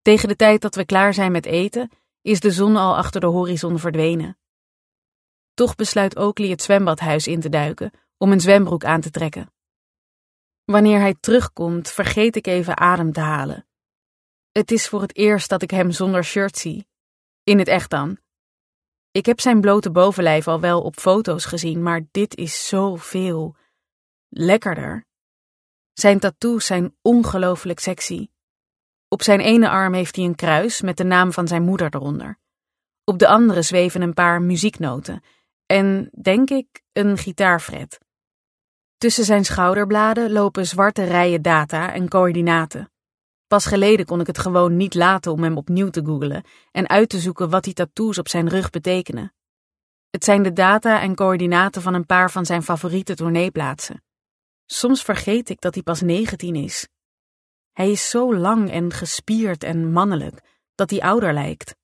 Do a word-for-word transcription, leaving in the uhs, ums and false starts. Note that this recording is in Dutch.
Tegen de tijd dat we klaar zijn met eten, is de zon al achter de horizon verdwenen. Toch besluit Oakley het zwembadhuis in te duiken om een zwembroek aan te trekken. Wanneer hij terugkomt, vergeet ik even adem te halen. Het is voor het eerst dat ik hem zonder shirt zie. In het echt dan. Ik heb zijn blote bovenlijf al wel op foto's gezien, maar dit is zoveel lekkerder. Zijn tattoos zijn ongelooflijk sexy. Op zijn ene arm heeft hij een kruis met de naam van zijn moeder eronder. Op de andere zweven een paar muzieknoten en, denk ik, een gitaarfret. Tussen zijn schouderbladen lopen zwarte rijen data en coördinaten. Pas geleden kon ik het gewoon niet laten om hem opnieuw te googlen en uit te zoeken wat die tattoos op zijn rug betekenen. Het zijn de data en coördinaten van een paar van zijn favoriete tourneeplaatsen. Soms vergeet ik dat hij pas negentien is. Hij is zo lang en gespierd en mannelijk dat hij ouder lijkt.